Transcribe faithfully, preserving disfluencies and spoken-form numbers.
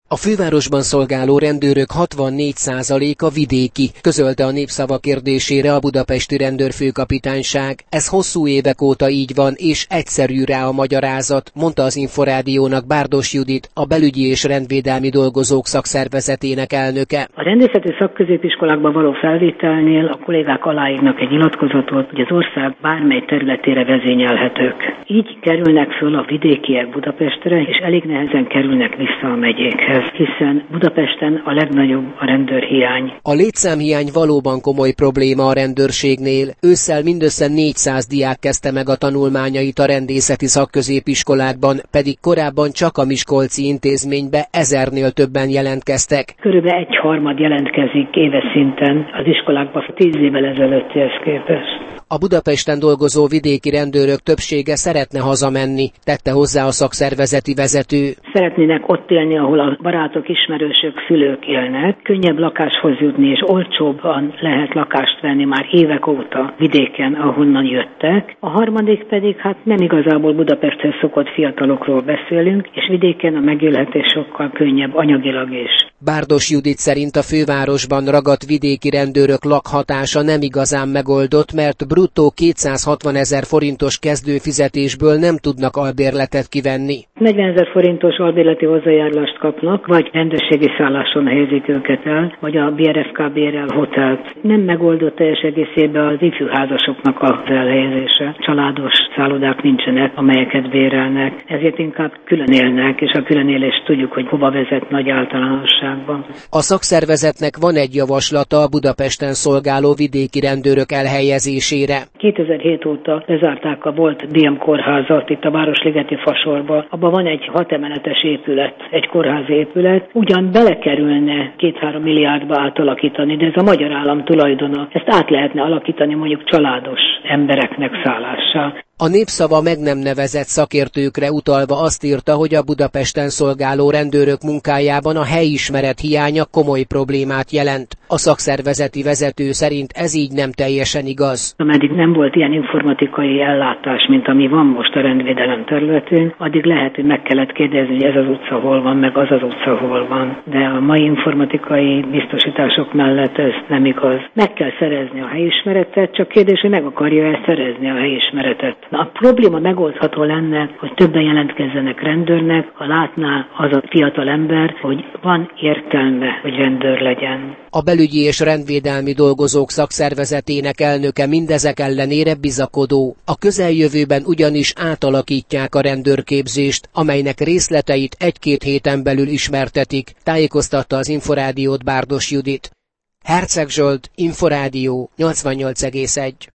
A fővárosban szolgáló rendőrök hatvannégy százaléka vidéki, közölte a Népszava kérdésére a budapesti rendőrfőkapitányság. Ez hosszú évek óta így van, és egyszerű rá a magyarázat, mondta az Inforádiónak Bárdos Judit, a belügyi és rendvédelmi dolgozók szakszervezetének elnöke. A rendészeti szakközépiskolákban való felvételnél a kollégák aláírnak egy nyilatkozatot, hogy az ország bármely területére vezényelhetők. Így kerülnek föl a vidékiek Budapestre, és elég nehezen kerülnek vissza a megyékhez, hiszen Budapesten a legnagyobb a rendőrhiány. A létszámhiány valóban komoly probléma a rendőrségnél. Ősszel mindössze négyszáz diák kezdte meg a tanulmányait a rendészeti szakközépiskolákban, pedig korábban csak a miskolci intézménybe ezernél többen jelentkeztek. Körülbelül egy harmad jelentkezik éves szinten az iskolákban tíz évvel ezelőttihez képest. A Budapesten dolgozó vidéki rendőrök többsége szeretne hazamenni, tette hozzá a szakszervezeti vezető. Szeretnének ott élni, ahol a barátok, ismerősök, szülők élnek. Könnyebb lakáshoz jutni, és olcsóbban lehet lakást venni már évek óta vidéken, ahonnan jöttek. A harmadik pedig, hát nem igazából Budapesthez szokott fiatalokról beszélünk, és vidéken a megélhetés sokkal könnyebb anyagilag is. Bárdos Judit szerint a fővárosban ragadt vidéki rendőrök lakhatása nem igazán megoldott, mert bruttó kétszázhatvanezer forintos kezdőfizetésből nem tudnak albérletet kivenni. negyvenezer forintos albérleti hozzájárulást kapnak, vagy rendőrségi szálláson helyezik őket el, vagy a bé er ef ká bérel hotelt. Nem megoldott teljes egészében az ifjúházasoknak az elhelyezése. Családos szállodák nincsenek, amelyeket bérelnek, ezért inkább külön élnek, és a különélést tudjuk, hogy hova vezet nagy általánosságban. A szakszervezetnek van egy javaslata a Budapesten szolgáló vidéki rendőrök elhelyezésére. kétezer-hét óta lezárták a volt dé em kórházat itt a Városligeti Fasorba. Abban van egy hat emeletes épület, egy kórházi épület. Ugyan belekerülne két-három milliárdba átalakítani, de ez a magyar állam tulajdona. Ezt át lehetne alakítani mondjuk családos embereknek szállássá. A Népszava meg nem nevezett szakértőkre utalva azt írta, hogy a Budapesten szolgáló rendőrök munkájában a helyismeret hiánya komoly problémát jelent. A szakszervezeti vezető szerint ez így nem teljesen igaz. Ameddig nem volt ilyen informatikai ellátás, mint ami van most a rendvédelem területén, addig lehet, hogy meg kellett kérdezni, hogy ez az utca hol van, meg az az utca hol van. De a mai informatikai biztosítások mellett ez nem igaz. Meg kell szerezni a helyismeretet, csak kérdés, hogy meg akarja-e szerezni a helyismeretet. A probléma megoldható lenne, hogy többen jelentkezzenek rendőrnek, ha látná az a fiatal ember, hogy van értelme, hogy rendőr legyen. A belügyi és rendvédelmi dolgozók szakszervezetének elnöke mindezek ellenére bizakodó. A közeljövőben ugyanis átalakítják a rendőrképzést, amelynek részleteit egy-két héten belül ismertetik, tájékoztatta az Inforádiót Bárdos Judit. Herceg Zsolt, Inforádió nyolcvannyolc egész egy.